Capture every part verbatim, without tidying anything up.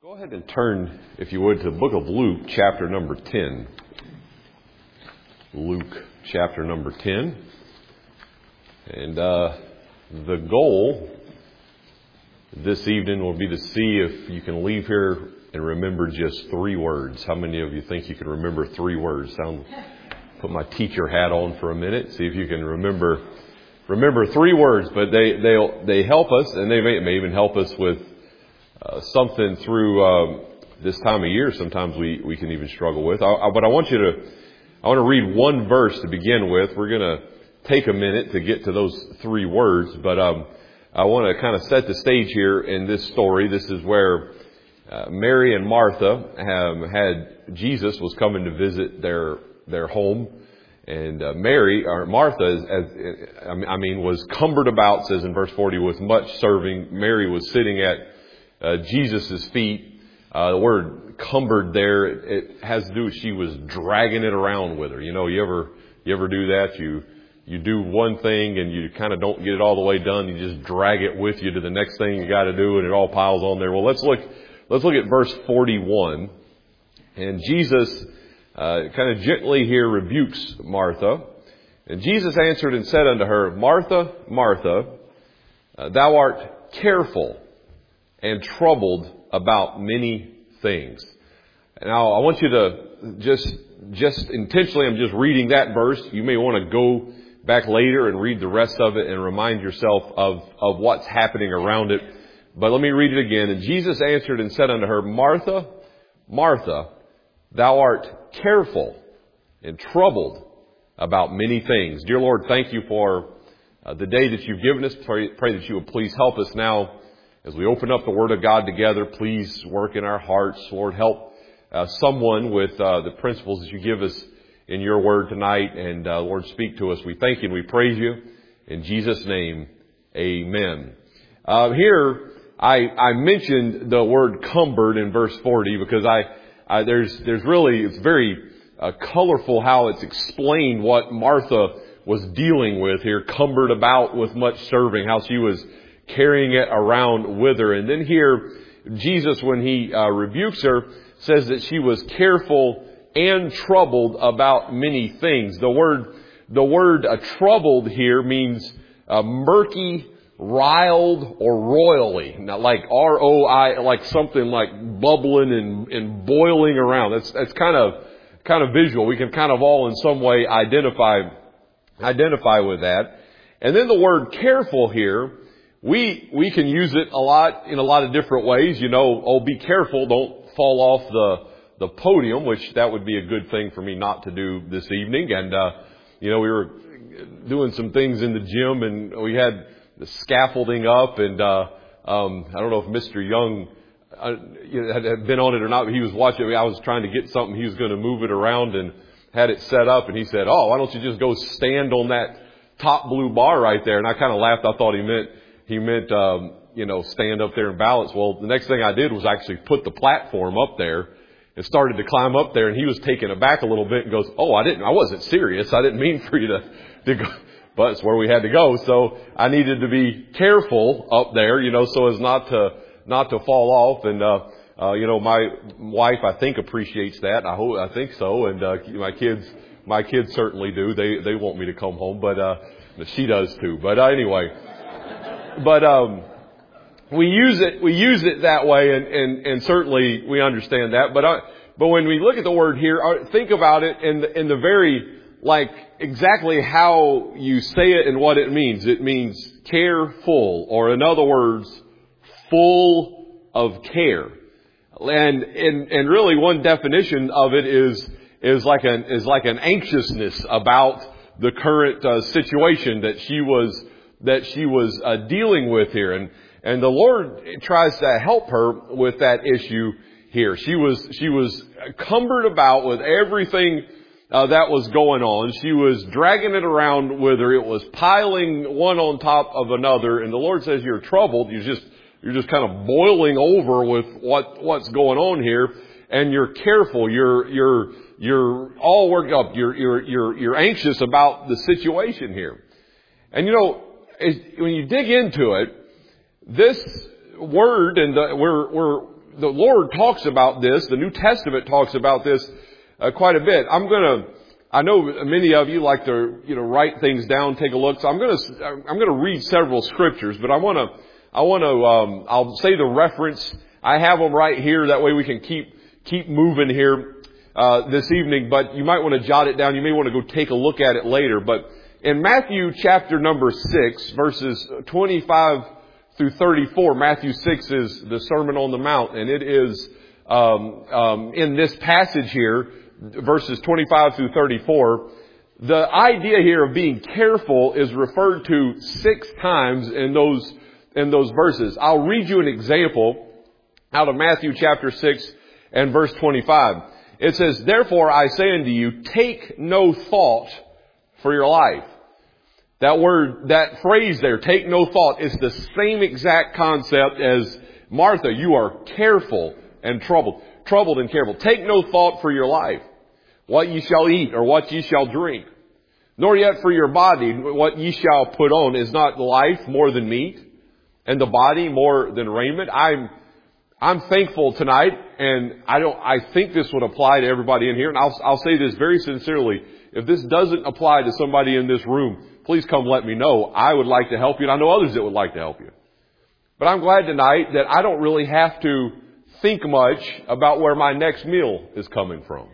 Go ahead and turn, if you would, to the book of Luke, chapter number ten. Luke, chapter number ten. And uh, the goal this evening will be to see if you can leave here and remember just three words. How many of you think you can remember three words? Sound, put my teacher hat on for a minute, see if you can remember remember three words. But they they they help us, and they may, may even help us with Uh, something through uh, this time of year. Sometimes we, we can even struggle with. I, I, but I want you to, I want to read one verse to begin with. We're going to take a minute to get to those three words, but um, I want to kind of set the stage here in this story. This is where uh, Mary and Martha have had Jesus was coming to visit their their home, and uh, Mary or Martha, as, as I mean, was cumbered about. Says in verse forty, with much serving. Mary was sitting at Uh, Jesus' feet. Uh, the word cumbered there, it, it has to do with she was dragging it around with her. You know, you ever, you ever do that? You, you do one thing and you kind of don't get it all the way done. You just drag it with you to the next thing you got to do, and it all piles on there. Well, let's look, let's look at verse forty-one. And Jesus, uh, kind of gently here rebukes Martha. And Jesus answered and said unto her, Martha, Martha, uh, thou art careful and troubled about many things. Now, I want you to just, just intentionally, I'm just reading that verse. You may want to go back later and read the rest of it and remind yourself of, of what's happening around it. But let me read it again. And Jesus answered and said unto her, Martha, Martha, thou art careful and troubled about many things. Dear Lord, thank you for uh, the day that you've given us. Pray, pray that you would please help us now. As we open up the Word of God together, please work in our hearts. Lord, help uh, someone with uh, the principles that you give us in your Word tonight. And uh, Lord, speak to us. We thank you and we praise you. In Jesus' name, amen. Uh, here, I, I mentioned the word cumbered in verse forty because I, I there's there's really, it's very uh, colorful how it's explained what Martha was dealing with here, cumbered about with much serving, how she was carrying it around with her. And then here, Jesus, when he uh, rebukes her, says that she was careful and troubled about many things. The word, the word uh, troubled here means uh, murky, riled, or roily. Now, like R O I, like something like bubbling and, and boiling around. That's, that's kind of, kind of visual. We can kind of all in some way identify, identify with that. And then the word careful here, We we can use it a lot in a lot of different ways. You know, oh, be careful, don't fall off the the podium, which that would be a good thing for me not to do this evening. And uh, you know, we were doing some things in the gym, and we had the scaffolding up, and uh, um, I don't know if Mister Young uh, had, had been on it or not, but he was watching. I was trying to get something. He was going to move it around and had it set up, and he said, "Oh, why don't you just go stand on that top blue bar right there?" And I kind of laughed. I thought he meant. He meant, um, you know, stand up there and balance. Well, the next thing I did was actually put the platform up there and started to climb up there. And he was taken aback a little bit and goes, "Oh, I didn't, I wasn't serious. I didn't mean for you to, to go." But it's where we had to go. So I needed to be careful up there, you know, so as not to, not to fall off. And, uh, uh, you know, my wife, I think, appreciates that. I hope, I think so. And, uh, my kids, my kids certainly do. They, they want me to come home, but, uh, she does too. But uh, anyway. But um, we use it we use it that way, and, and, and certainly we understand that. But I, but when we look at the word here, think about it in the, in the very like exactly how you say it and what it means. It means careful, or in other words, full of care. And and and really, one definition of it is is like an is like an anxiousness about the current uh, situation that she was. that she was uh, dealing with here. And, and the Lord tries to help her with that issue here. She was, she was cumbered about with everything uh, that was going on. She was dragging it around with her. It was piling one on top of another. And the Lord says, you're troubled. You're just, you're just kind of boiling over with what, what's going on here. And you're careful. You're, you're, you're all worked up. You're, you're, you're, you're anxious about the situation here. And you know, when you dig into it, this word, and the, we're, we're the Lord talks about this. The New Testament talks about this uh, quite a bit. I'm going to, I know many of you like to, you know, write things down, take a look. So I'm going to, I'm going to read several scriptures, but I want to, I want to, um, I'll say the reference. I have them right here. That way we can keep, keep moving here, uh, this evening, but you might want to jot it down. You may want to go take a look at it later, but in Matthew chapter number six, verses twenty-five through thirty-four, Matthew six is the Sermon on the Mount, and it is um, um, in this passage here, verses twenty-five through thirty-four. The idea here of being careful is referred to six times in those in those verses. I'll read you an example out of Matthew chapter six and verse twenty-five. It says, "Therefore I say unto you, take no thought for your life." That word, that phrase there, take no thought, is the same exact concept as Martha, you are careful and troubled. Troubled and careful. Take no thought for your life, what ye shall eat or what ye shall drink. Nor yet for your body, what ye shall put on. Is not life more than meat, and the body more than raiment? I'm, I'm thankful tonight, and I don't, I think this would apply to everybody in here, and I'll, I'll say this very sincerely. If this doesn't apply to somebody in this room, please come let me know. I would like to help you, and I know others that would like to help you. But I'm glad tonight that I don't really have to think much about where my next meal is coming from.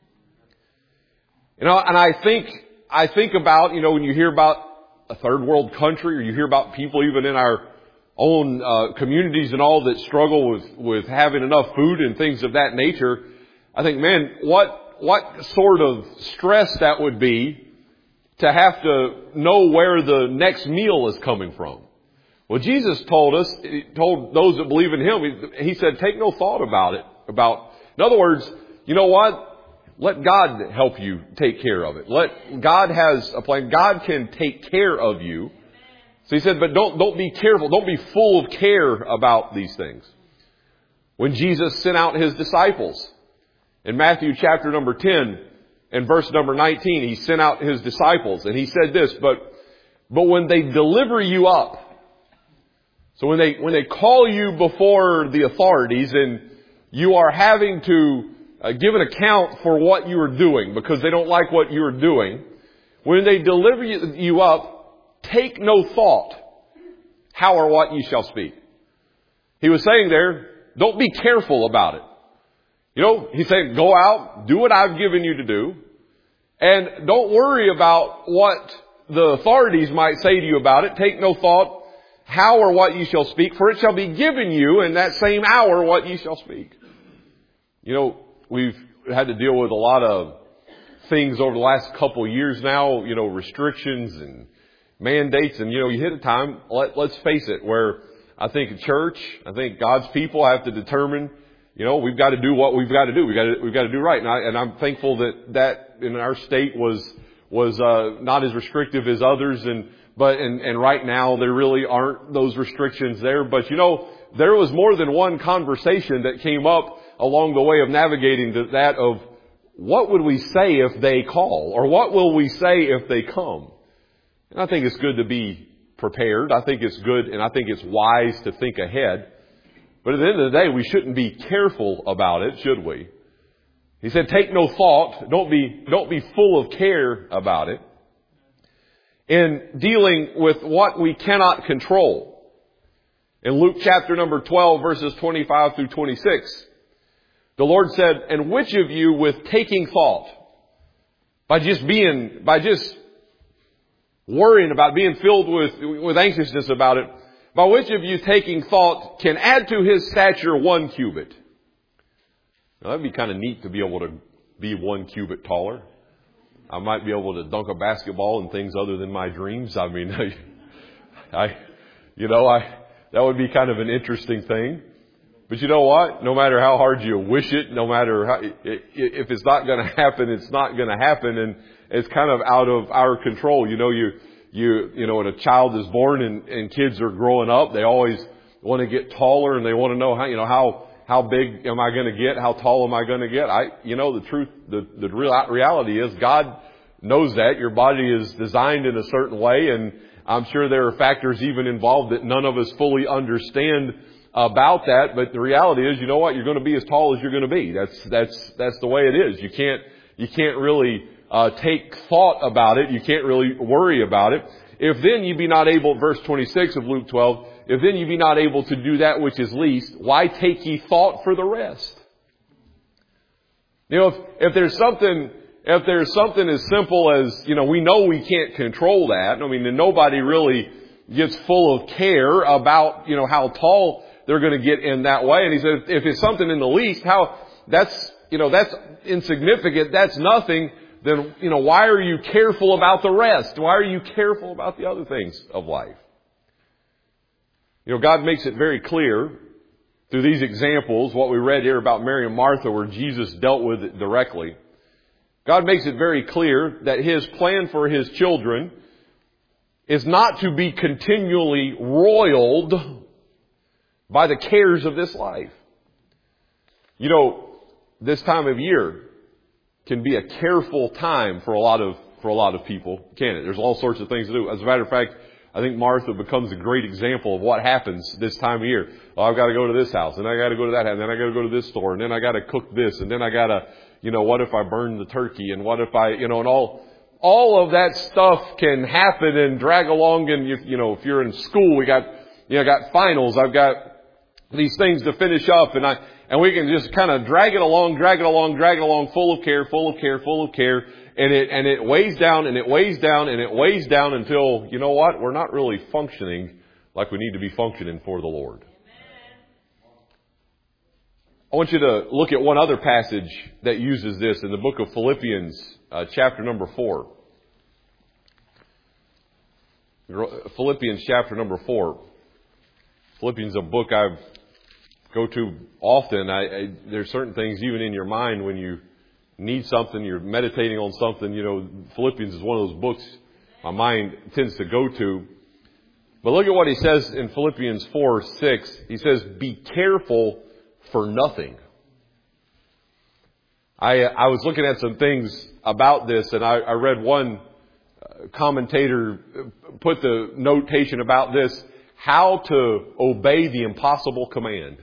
You know, and I think, I think about, you know, when you hear about a third world country, or you hear about people even in our own uh, communities and all that struggle with, with having enough food and things of that nature, I think, man, what what sort of stress that would be to have to know where the next meal is coming from. Well, Jesus told us, he told those that believe in Him, he, he said, take no thought about it. About, in other words, you know what? Let God help you take care of it. Let God has a plan. God can take care of you. So he said, but don't, don't be careful. Don't be full of care about these things. When Jesus sent out His disciples in Matthew chapter number ten and verse number nineteen, He sent out His disciples and He said this, but, but when they deliver you up, so when they, when they call you before the authorities and you are having to uh, give an account for what you are doing because they don't like what you are doing, when they deliver you, you up, take no thought how or what ye shall speak. He was saying there, don't be careful about it. You know, He's saying, go out, do what I've given you to do, and don't worry about what the authorities might say to you about it. Take no thought how or what ye shall speak, for it shall be given you in that same hour what ye shall speak. You know, we've had to deal with a lot of things over the last couple of years now, you know, restrictions and mandates, and, you know, you hit a time, let, let's face it, where I think a church, I think God's people have to determine, you know, we've got to do what we've got to do. We've got to, we've got to do right. And, I, and I'm thankful that that in our state was, was, uh, not as restrictive as others. And, but, and, and right now there really aren't those restrictions there. But, you know, there was more than one conversation that came up along the way of navigating the, that of what would we say if they call, or what will we say if they come? And I think it's good to be prepared. I think it's good, and I think it's wise to think ahead. But at the end of the day, we shouldn't be careful about it, should we? He said, take no thought. Don't be, don't be full of care about it. In dealing with what we cannot control. In Luke chapter number twelve, verses twenty-five through twenty-six, the Lord said, and which of you with taking thought, by just being, by just worrying about, being filled with, with anxiousness about it, by which of you taking thought can add to his stature one cubit? Now, that'd be kind of neat to be able to be one cubit taller. I might be able to dunk a basketball and things other than my dreams. I mean, I, I you know, I, that would be kind of an interesting thing. But you know what? No matter how hard you wish it, no matter how, if it's not going to happen, it's not going to happen. And it's kind of out of our control. You know, you, You, you know, when a child is born and, and kids are growing up, they always want to get taller and they want to know how, you know, how, how big am I going to get? How tall am I going to get? I, you know, the truth, the, the real reality is God knows that your body is designed in a certain way. And I'm sure there are factors even involved that none of us fully understand, about that, but the reality is, you know what? You're going to be as tall as you're going to be. That's, that's, that's the way it is. You can't, you can't really, uh, take thought about it. You can't really worry about it. If then you be not able, verse twenty-six of Luke twelve, if then you be not able to do that which is least, why take ye thought for the rest? You know, if, if there's something, if there's something as simple as, you know, we know we can't control that. I mean, nobody really gets full of care about, you know, how tall they're going to get in that way. And he said, if it's something in the least, how, that's, you know, that's insignificant, that's nothing, then, you know, why are you careful about the rest? Why are you careful about the other things of life? You know, God makes it very clear through these examples, what we read here about Mary and Martha, where Jesus dealt with it directly. God makes it very clear that His plan for His children is not to be continually roiled by the cares of this life. You know, this time of year can be a careful time for a lot of, for a lot of people, can't it? There's all sorts of things to do. As a matter of fact, I think Martha becomes a great example of what happens this time of year. Oh, I've got to go to this house, and I got to go to that house, and then I got to go to this store, and then I got to cook this, and then I got to, you know, what if I burn the turkey, and what if I, you know, and all, all of that stuff can happen and drag along. And you, you know, if you're in school, we got, you know, I got finals, I've got these things to finish up, and I, and we can just kind of drag it along, drag it along, drag it along, full of care, full of care, full of care. And it, and it weighs down and it weighs down and it weighs down until, you know what? We're not really functioning like we need to be functioning for the Lord. I want you to look at one other passage that uses this in the book of Philippians, uh, chapter number four. Philippians chapter number four. Philippians is a book I go to often. I, I, there's certain things even in your mind when you need something, you're meditating on something, you know, Philippians is one of those books my mind tends to go to. But look at what he says in Philippians four six. He says, be careful for nothing. I I was looking at some things about this, and I, I read one commentator put the notation about this, how to obey the impossible command.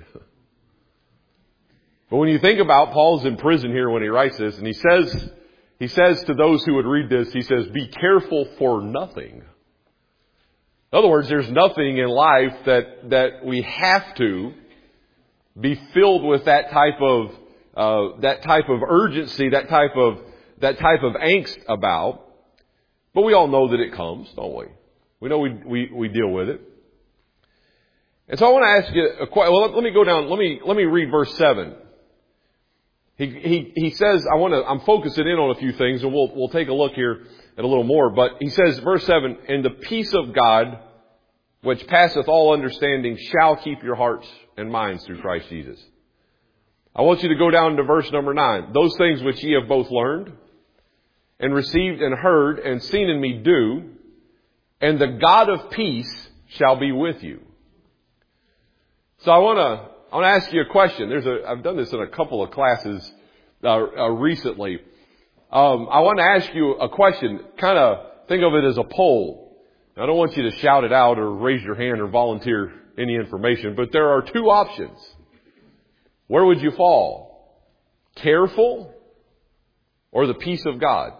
But when you think about, Paul's in prison here when he writes this, and he says, he says to those who would read this, he says, be careful for nothing. In other words, there's nothing in life that, that we have to be filled with that type of, uh, that type of urgency, that type of, that type of angst about. But we all know that it comes, don't we? We know we, we, we deal with it. And so I want to ask you a question. Well, let, let me go down, let me, let me read verse seven. He, he, he says, I want to, I'm focusing in on a few things, and we'll, we'll take a look here at a little more. But he says, verse seven, and the peace of God, which passeth all understanding, shall keep your hearts and minds through Christ Jesus. I want you to go down to verse number nine. Those things which ye have both learned and received and heard and seen in me do, and the God of peace shall be with you. So I want to, I want to ask you a question. There's a, I've done this in a couple of classes uh, uh, recently. Um, I want to ask you a question. Kind of think of it as a poll. I don't want you to shout it out or raise your hand or volunteer any information, but there are two options. Where would you fall? Careful or the peace of God?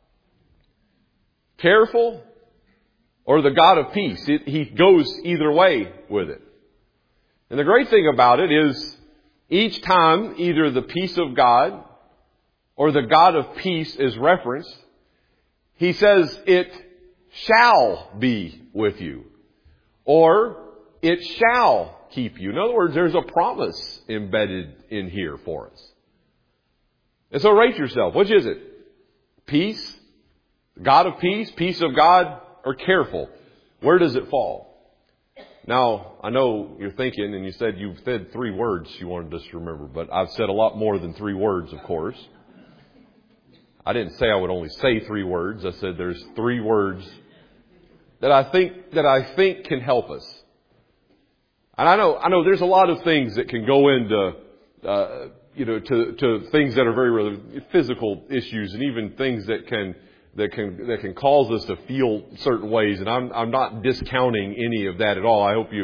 Careful or the God of peace? It, he goes either way with it. And the great thing about it is each time either the peace of God or the God of peace is referenced, he says it shall be with you, or it shall keep you. In other words, there's a promise embedded in here for us. And so rate yourself. Which is it? Peace, God of peace, peace of God, or careful? Where does it fall? Now, I know you're thinking, and you said you've said three words you wanted us to remember, but I've said a lot more than three words, of course. I didn't say I would only say three words. I said there's three words that I think, that I think can help us. And I know, I know there's a lot of things that can go into, uh, you know, to, to things that are very, really physical issues, and even things that can, that can, that can cause us to feel certain ways. And I'm, I'm not discounting any of that at all. I hope you,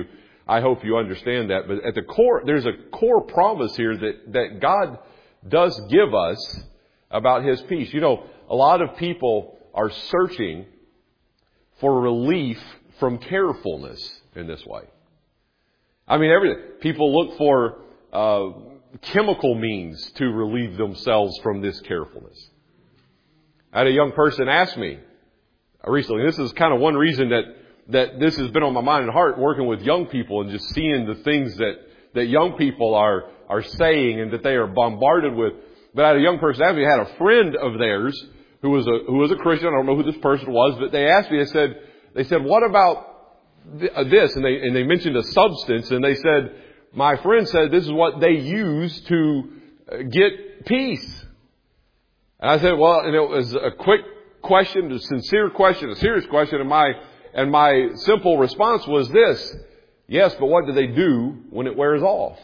I hope you understand that. But at the core, there's a core promise here that, that God does give us about His peace. You know, a lot of people are searching for relief from carefulness in this way. I mean, everything. People look for uh, chemical means to relieve themselves from this carefulness. I had a young person ask me recently, this is kind of one reason that, that this has been on my mind and heart, working with young people and just seeing the things that, that young people are, are saying and that they are bombarded with. But I had a young person ask me, I had a friend of theirs who was a, who was a Christian. I don't know who this person was, but they asked me, they said, they said, what about this? And they, and they mentioned a substance, and they said, my friend said this is what they use to get peace. And I said, well, and it was a quick question, a sincere question, a serious question, and my, and my simple response was this: yes, but what do they do when it wears off?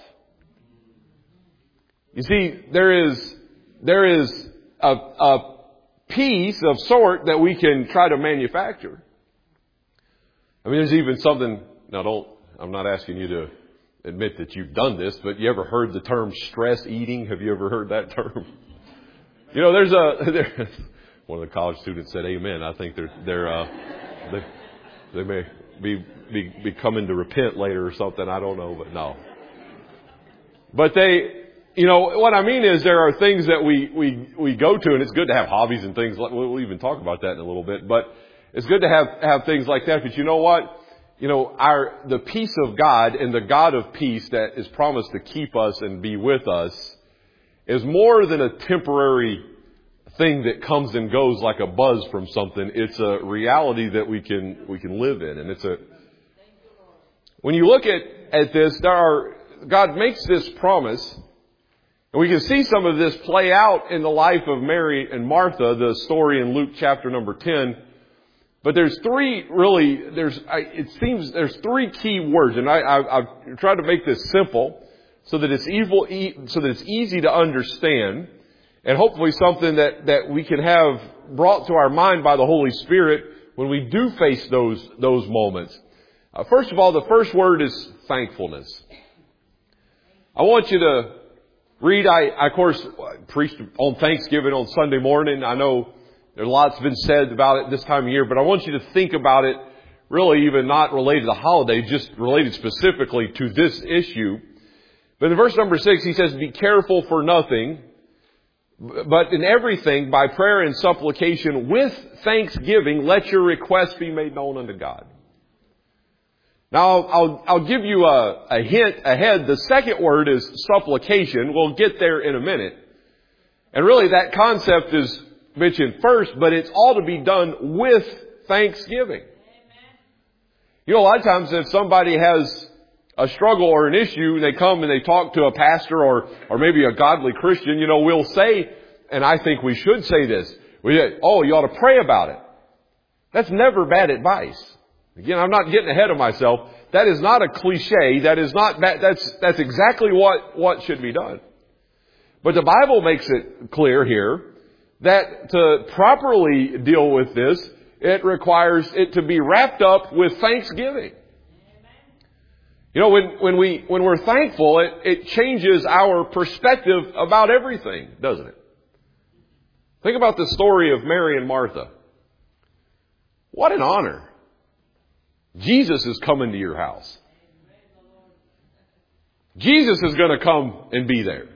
You see, there is, there is a, a piece of sort that we can try to manufacture. I mean, there's even something, now don't, I'm not asking you to admit that you've done this, but you ever heard the term stress eating? Have you ever heard that term? You know, there's a, there, one of the college students said amen. I think they're, they're, uh, they, they may be, be, be coming to repent later or something. I don't know, but no. But they, you know, what I mean is there are things that we, we, we go to, and it's good to have hobbies and things like, we'll even talk about that in a little bit, but it's good to have, have things like that. But you know what? You know, our, the peace of God and the God of peace that is promised to keep us and be with us is more than a temporary thing that comes and goes like a buzz from something. It's a reality that we can, we can live in. And it's a, when you look at, at this, there are, God makes this promise, and we can see some of this play out in the life of Mary and Martha, the story in Luke chapter number ten. But there's three really, there's, I, it seems there's three key words, and I, I, I've tried to make this simple so that it's evil, so that it's easy to understand, and hopefully something that, that we can have brought to our mind by the Holy Spirit when we do face those, those moments. Uh, first of all, the first word is thankfulness. I want you to read, I, I of course preached on Thanksgiving on Sunday morning. I know there's lots been said about it this time of year, but I want you to think about it really even not related to the holiday, just related specifically to this issue. But in verse number six, he says, be careful for nothing, but in everything, by prayer and supplication, with thanksgiving, let your requests be made known unto God. Now, I'll, I'll, I'll give you a, a hint ahead. The second word is supplication. We'll get there in a minute. And really that concept is mentioned first, but it's all to be done with thanksgiving. Amen. You know, a lot of times if somebody has a struggle or an issue, they come and they talk to a pastor or, or maybe a godly Christian, you know, we'll say, and I think we should say this, we say, oh, you ought to pray about it. That's never bad advice. Again, I'm not getting ahead of myself. That is not a cliche. That is not, that, that's, that's exactly what, what should be done. But the Bible makes it clear here that to properly deal with this, it requires it to be wrapped up with thanksgiving. You know, when, when we, when we're thankful, it, it changes our perspective about everything, doesn't it? Think about the story of Mary and Martha. What an honor. Jesus is coming to your house. Jesus is going to come and be there.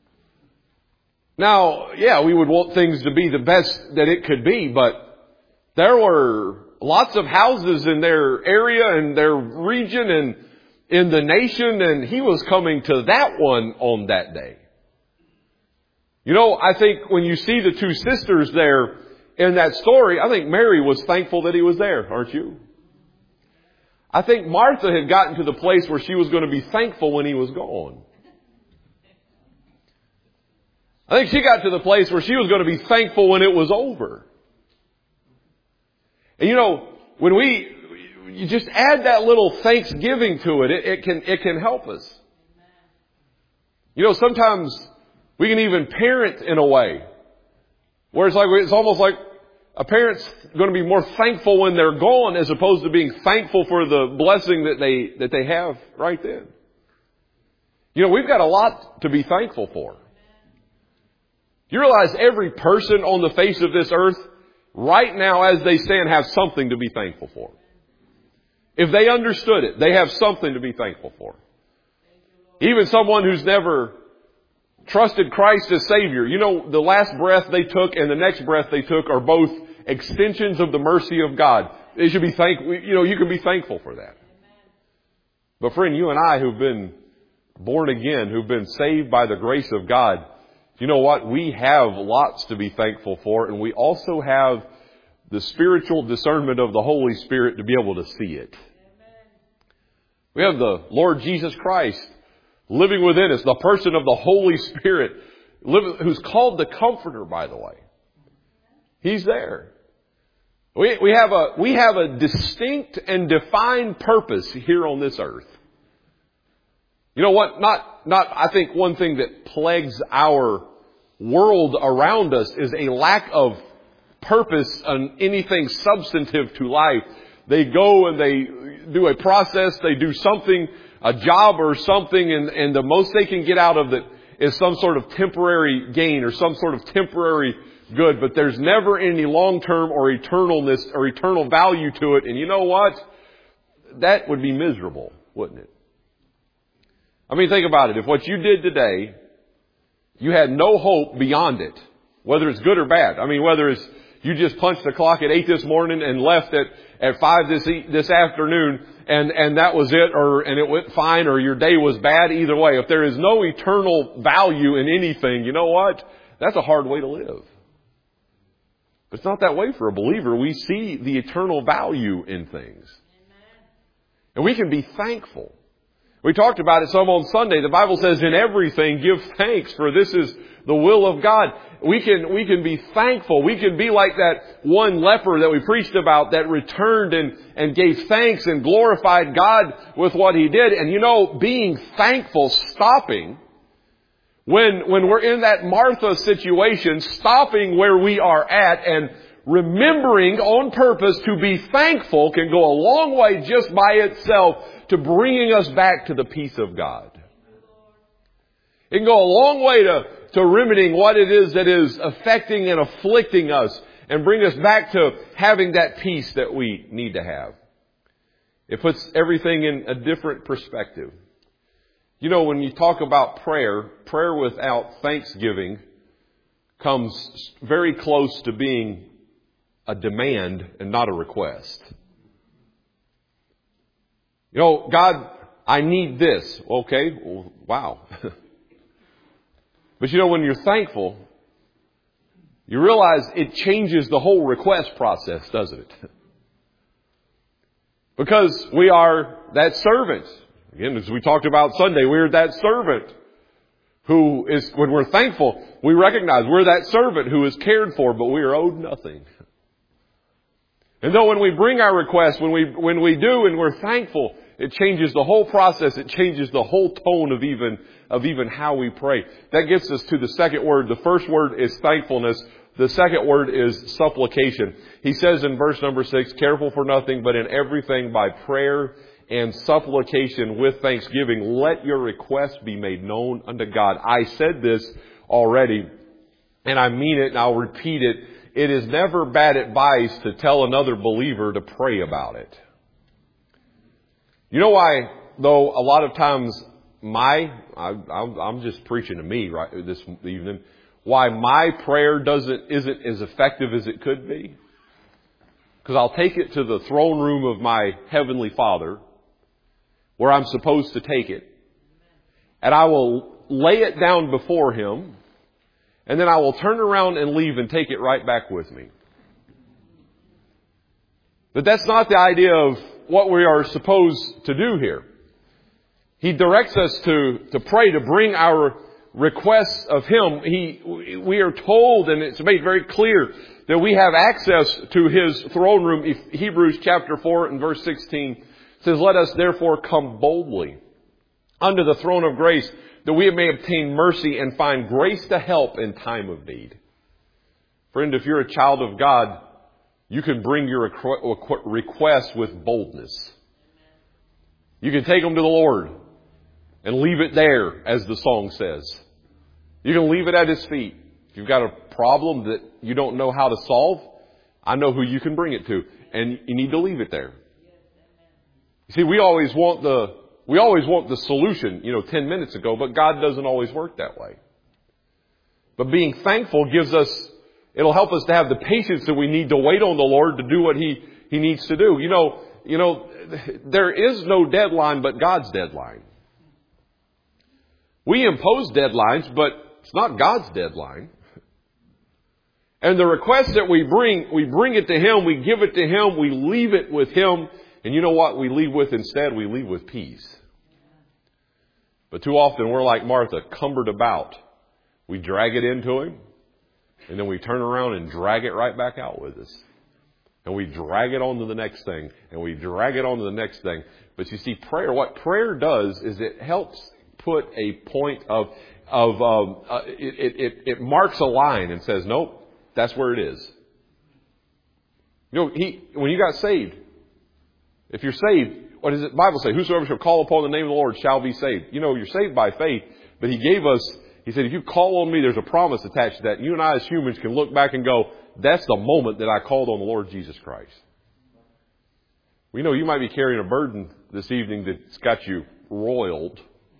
Now, yeah, we would want things to be the best that it could be, but there were lots of houses in their area and their region and in the nation, and he was coming to that one on that day. You know, I think when you see the two sisters there in that story, I think Mary was thankful that he was there, aren't you? I think Martha had gotten to the place where she was going to be thankful when he was gone. I think she got to the place where she was going to be thankful when it was over. And you know, when we, you just add that little thanksgiving to it, it, it can, it can help us. You know, sometimes we can even parent in a way where it's like, it's almost like, A parent's going to be more thankful when they're gone as opposed to being thankful for the blessing that they, that they have right then. You know, we've got a lot to be thankful for. You realize every person on the face of this earth right now as they stand have something to be thankful for. If they understood it, they have something to be thankful for. Even someone who's never trusted Christ as Savior. You know, the last breath they took and the next breath they took are both extensions of the mercy of God. They should be thankful. You know, you can be thankful for that. But friend, you and I who've been born again, who've been saved by the grace of God, you know what? We have lots to be thankful for, and we also have the spiritual discernment of the Holy Spirit to be able to see it. We have the Lord Jesus Christ living within us, the person of the Holy Spirit, who's called the Comforter, by the way. He's there. We, we have a, we have a distinct and defined purpose here on this earth. You know what? Not, not, I think one thing that plagues our world around us is a lack of purpose on anything substantive to life. They go and they do a process, they do something, a job or something, and, and the most they can get out of it is some sort of temporary gain or some sort of temporary good, but there's never any long-term or eternalness or eternal value to it. And you know what? That would be miserable, wouldn't it? I mean, think about it. If what you did today, you had no hope beyond it, whether it's good or bad. I mean, whether it's you just punched the clock at eight this morning and left at, at five this e- this afternoon, and, and that was it, or and it went fine, or your day was bad, either way. If there is no eternal value in anything, you know what? That's a hard way to live. But it's not that way for a believer. We see the eternal value in things. And we can be thankful. We talked about it some on Sunday. The Bible says, in everything give thanks, for this is the will of God. We can, we can be thankful. We can be like that one leper that we preached about that returned and, and gave thanks and glorified God with what he did. And you know, being thankful, stopping, when, when we're in that Martha situation, stopping where we are at and remembering on purpose to be thankful can go a long way just by itself to bringing us back to the peace of God. It can go a long way to, to remedying what it is that is affecting and afflicting us and bring us back to having that peace that we need to have. It puts everything in a different perspective. You know, when you talk about prayer, prayer without thanksgiving comes very close to being a demand and not a request. You know, God, I need this. Okay, well, wow. But you know, when you're thankful, you realize it changes the whole request process, doesn't it? Because we are that servant. Again, as we talked about Sunday, we're that servant who is, when we're thankful, we recognize we're that servant who is cared for, but we are owed nothing. And though when we bring our requests, when we, when we do and we're thankful, it changes the whole process. It changes the whole tone of even, of even how we pray. That gets us to the second word. The first word is thankfulness. The second word is supplication. He says in verse number six, careful for nothing, but in everything by prayer and supplication with thanksgiving, let your requests be made known unto God. I said this already, and I mean it, and I'll repeat it. It is never bad advice to tell another believer to pray about it. You know why, though, a lot of times my, I, I'm just preaching to me right this evening, why my prayer doesn't, isn't as effective as it could be? Because I'll take it to the throne room of my Heavenly Father, where I'm supposed to take it, and I will lay it down before Him, and then I will turn around and leave and take it right back with me. But that's not the idea of what we are supposed to do here. He directs us to, to pray, to bring our requests of Him. He, we are told, and it's made very clear, that we have access to His throne room. Hebrews chapter four and verse sixteen says, let us therefore come boldly unto the throne of grace, that we may obtain mercy and find grace to help in time of need. Friend, if you're a child of God, you can bring your request with boldness. You can take them to the Lord and leave it there, as the song says. You can leave it at His feet. If you've got a problem that you don't know how to solve, I know who you can bring it to. And you need to leave it there. You see, we always want the, we always want the solution, you know, ten minutes ago, but God doesn't always work that way. But being thankful gives us, it'll help us to have the patience that we need to wait on the Lord to do what He, He needs to do. You know, you know, there is no deadline but God's deadline. We impose deadlines, but it's not God's deadline. And the request that we bring, we bring it to Him, we give it to Him, we leave it with Him. And you know what we leave with instead? We leave with peace. But too often we're like Martha, cumbered about. We drag it into Him, and then we turn around and drag it right back out with us. And we drag it on to the next thing, and we drag it on to the next thing. But you see, prayer, what prayer does is it helps put a point of, of um, uh, it, it, it marks a line and says, nope, that's where it is. You know, he, when you got saved, if you're saved, what does the Bible say? Whosoever shall call upon the name of the Lord shall be saved. You know, you're saved by faith, but He gave us, He said, if you call on me, there's a promise attached to that. You and I as humans can look back and go, that's the moment that I called on the Lord Jesus Christ. We know you might be carrying a burden this evening that's got you roiled,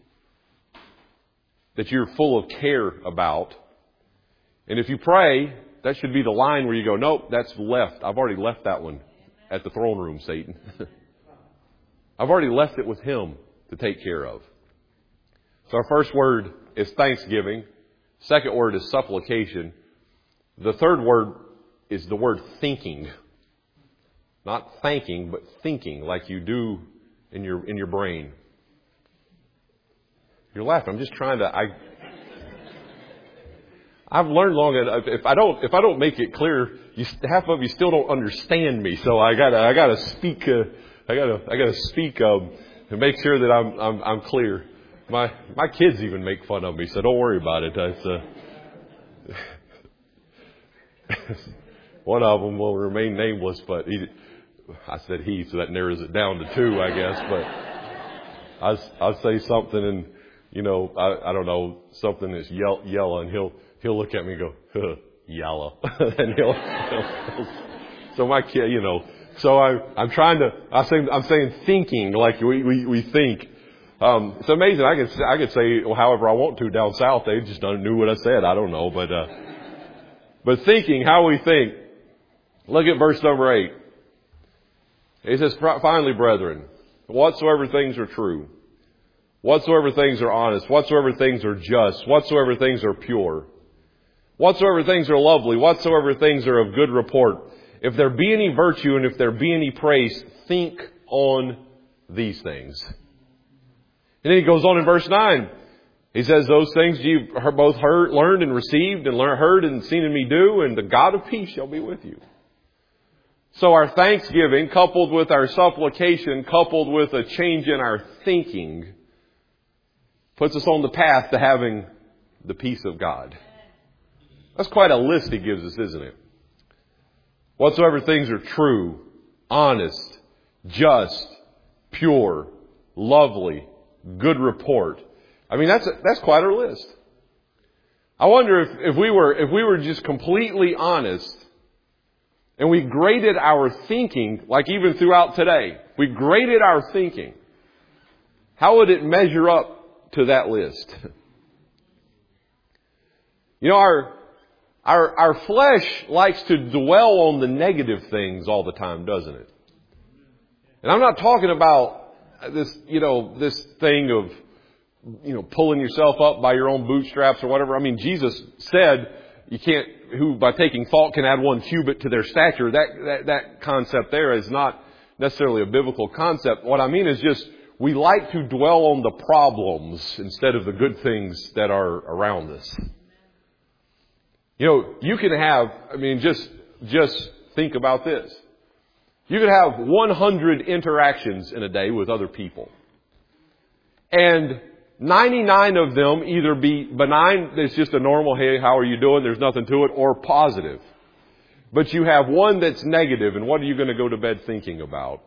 that you're full of care about. And if you pray, that should be the line where you go, nope, that's left. I've already left that one at the throne room, Satan. I've already left it with Him to take care of. So our first word is thanksgiving. Second word is supplication. The third word is the word thinking. Not thanking, but thinking like you do in your in your brain. You're laughing. I'm just trying to. I. I've learned long enough. If I don't, if I don't make it clear, you, half of you still don't understand me. So I gotta, I gotta speak. Uh, I gotta, I gotta speak um, and make sure that I'm, I'm, I'm clear. My, my kids even make fun of me, so don't worry about it. It's, uh, one of them will remain nameless, but he, I said he, so that narrows it down to two, I guess. But I, I'll say something, and you know, I, I don't know, something that's yell, yellow, and he'll. He'll look at me and go, huh, yellow. and he'll, he'll, he'll, so my kid, you know, so I, I'm trying to, I'm saying, I'm saying thinking like we, we, we think. Um, it's amazing. I could, I could say however I want to down south. They just don't knew what I said. I don't know. But, uh, but thinking, how we think. Look at verse number eight. It says, finally, brethren, whatsoever things are true, whatsoever things are honest, whatsoever things are just, whatsoever things are pure, whatsoever things are lovely, whatsoever things are of good report, if there be any virtue and if there be any praise, think on these things. And then he goes on in verse nine. He says, those things you've both heard, learned and received and learned, heard and seen in me do, and the God of peace shall be with you. So our thanksgiving, coupled with our supplication, coupled with a change in our thinking, puts us on the path to having the peace of God. That's quite a list He gives us, isn't it? Whatsoever things are true, honest, just, pure, lovely, good report. I mean, that's a, that's quite a list. I wonder if, if we were if we were just completely honest, and we graded our thinking, like even throughout today, we graded our thinking, how would it measure up to that list? You know, our our our flesh likes to dwell on the negative things all the time, doesn't it? And I'm not talking about this, you know, this thing of, you know, pulling yourself up by your own bootstraps or whatever. I mean, Jesus said you can't, who by taking thought can add one cubit to their stature. That, that, that concept there is not necessarily a biblical concept. What I mean is just, we like to dwell on the problems instead of the good things that are around us. You know, you can have, I mean, just, just think about this. You could have one hundred interactions in a day with other people. And ninety-nine of them either be benign, it's just a normal, hey, how are you doing? There's nothing to it, or positive. but you have one that's negative, and what are you going to go to bed thinking about?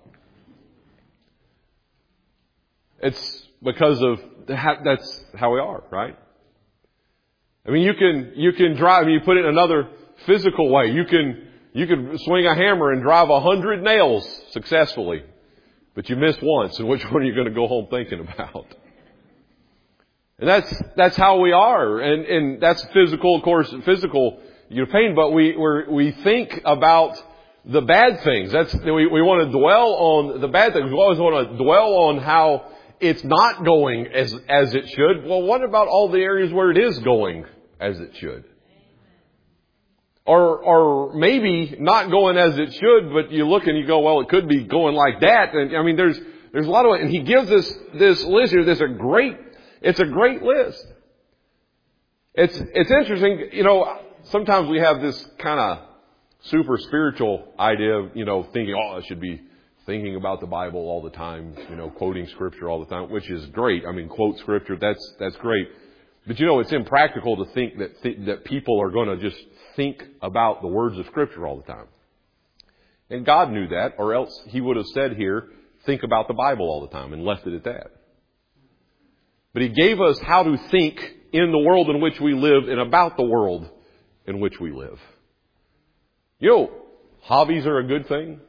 It's because of that's how we are, right? I mean, you can you can drive. I mean, you put it in another physical way. You can you can swing a hammer and drive a hundred nails successfully, but you miss once. And which one are you going to go home thinking about? And that's that's how we are, and and that's physical, of course, physical you know, pain. But we we're, we think about the bad things. That's we we want to dwell on the bad things. We always want to dwell on how it's not going as as it should. Well, what about all the areas where it is going as it should? Or or maybe not going as it should, but you look and you go, well, it could be going like that. And I mean, there's there's a lot of it. And he gives us this list here. There's a great, it's a great list. It's it's interesting. You know, sometimes we have this kind of super spiritual idea of, you know, thinking, oh, I should be thinking about the Bible all the time, you know, quoting Scripture all the time, which is great. I mean, quote Scripture, that's that's great. But, you know, it's impractical to think that th- that people are going to just think about the words of Scripture all the time. And God knew that, or else He would have said here, think about the Bible all the time, and left it at that. But He gave us how to think in the world in which we live and about the world in which we live. You know, hobbies are a good thing.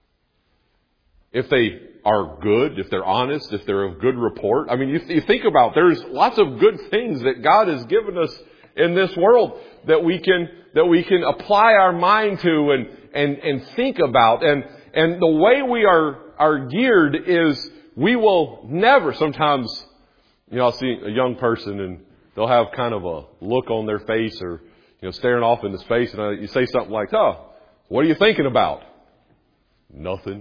If they are good, if they're honest, if they're of good report. I mean, you, you think about, there's lots of good things that God has given us in this world that we can, that we can apply our mind to and, and, and think about. And, and the way we are, are geared is we will never, sometimes, you know, I'll see a young person and they'll have kind of a look on their face or, you know, staring off into space, and I, you say something like, oh, what are you thinking about? Nothing.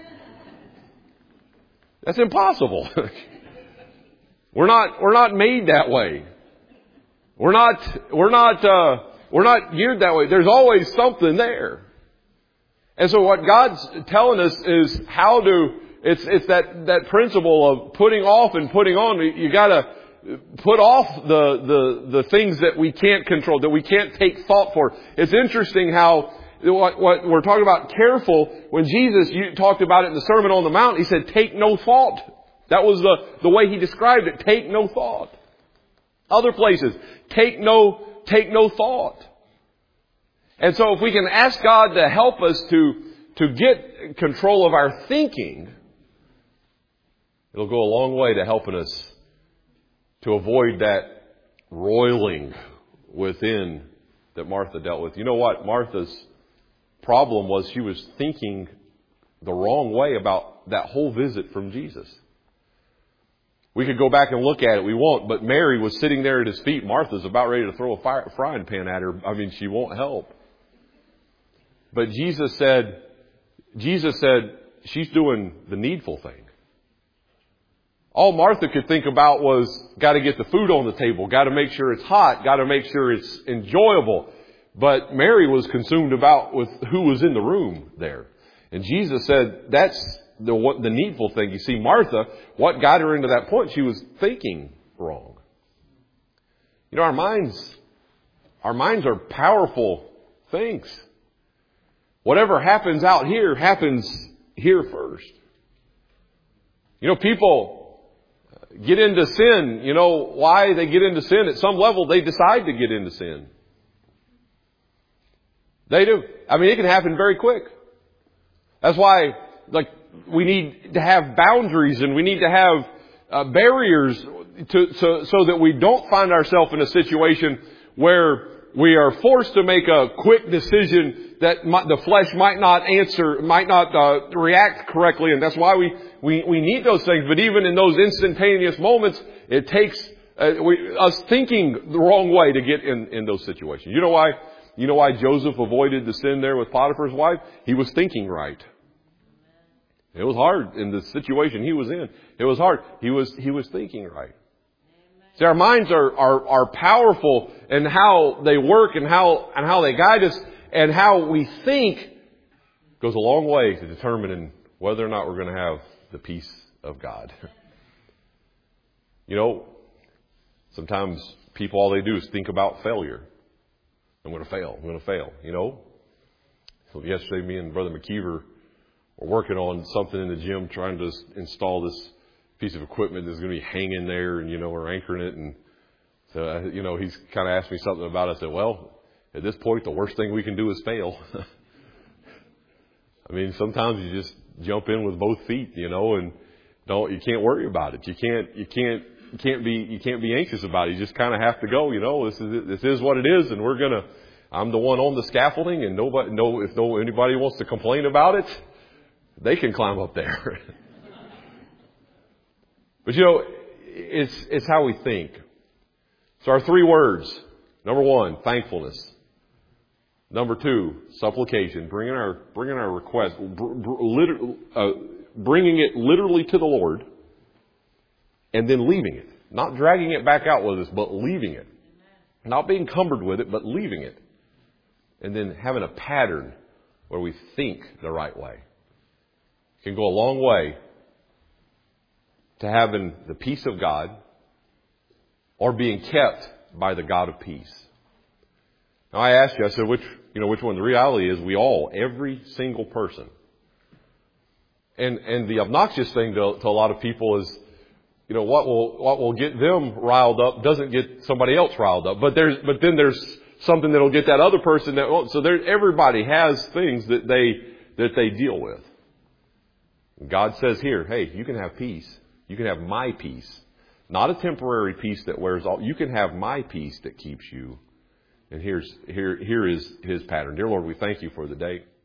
That's impossible. We're not, we're not made that way. We're not, we're not, uh, we're not geared that way. There's always something there. And so what God's telling us is how to, it's, it's that, that principle of putting off and putting on. You gotta put off the, the, the things that we can't control, that we can't take thought for. It's interesting how What, what we're talking about, careful, when Jesus you talked about it in the Sermon on the Mount, He said, take no thought. That was the, the way He described it. Take no thought. Other places, take no, take no thought. And so if we can ask God to help us to, to get control of our thinking, it'll go a long way to helping us to avoid that roiling within that Martha dealt with. You know what? Martha's problem was she was thinking the wrong way about that whole visit from Jesus. We could go back and look at it. We won't. But Mary was sitting there at His feet. Martha's about ready to throw a fire, frying pan at her. I mean, she won't help. But Jesus said, Jesus said, she's doing the needful thing. All Martha could think about was, got to get the food on the table, got to make sure it's hot, got to make sure it's enjoyable. But Mary was consumed about with who was in the room there. And Jesus said, that's the what, the needful thing. You see, Martha, what got her into that point? She was thinking wrong. You know, our minds, our minds are powerful things. Whatever happens out here happens here first. You know, people get into sin. You know why they get into sin? At some level, they decide to get into sin. They do. I mean, it can happen very quick. That's why, like, we need to have boundaries and we need to have uh, barriers to, so, so that we don't find ourselves in a situation where we are forced to make a quick decision that might, the flesh might not answer, might not uh, react correctly. And that's why we, we, we need those things. But even in those instantaneous moments, it takes uh, we, us thinking the wrong way to get in, in those situations. You know why? You know why Joseph avoided the sin there with Potiphar's wife? He was thinking right. It was hard in the situation he was in. It was hard. He was, he was thinking right. See, our minds are, are, are powerful in how they work and how, and how they guide us, and how we think goes a long way to determining whether or not we're going to have the peace of God. You know, sometimes people, all they do is think about failure. I'm going to fail. I'm going to fail, you know. So yesterday, me and Brother McKeever were working on something in the gym, trying to install this piece of equipment that's going to be hanging there, and, you know, we're anchoring it. And so, you know, he's kind of asked me something about it. I said, well, at this point, the worst thing we can do is fail. I mean, sometimes you just jump in with both feet, you know, and don't, you can't worry about it. You can't, you can't, you can't be, you can't be anxious about it. You just kind of have to go, you know, this is, this is what it is. And we're going to, I'm the one on the scaffolding, and nobody, no, if no, anybody wants to complain about it, they can climb up there. But you know, it's, it's how we think. So our three words, number one, thankfulness. Number two, supplication, bringing our, bringing our request, br- br- liter- uh, bringing it literally to the Lord, and then leaving it. Not dragging it back out with us, but leaving it. Not being cumbered with it, but leaving it. And then having a pattern where we think the right way. It can go a long way to having the peace of God or being kept by the God of peace. Now I asked you, I said, which, you know, which one? The reality is we all, every single person. And, and the obnoxious thing to, to a lot of people is, you know, what will, what will get them riled up doesn't get somebody else riled up. But there's, but then there's something that'll get that other person that won't. So there, everybody has things that they, that they deal with. God says here, hey, you can have peace. You can have my peace. Not a temporary peace that wears off. You can have my peace that keeps you. And here's, here, here is His pattern. Dear Lord, we thank You for the day.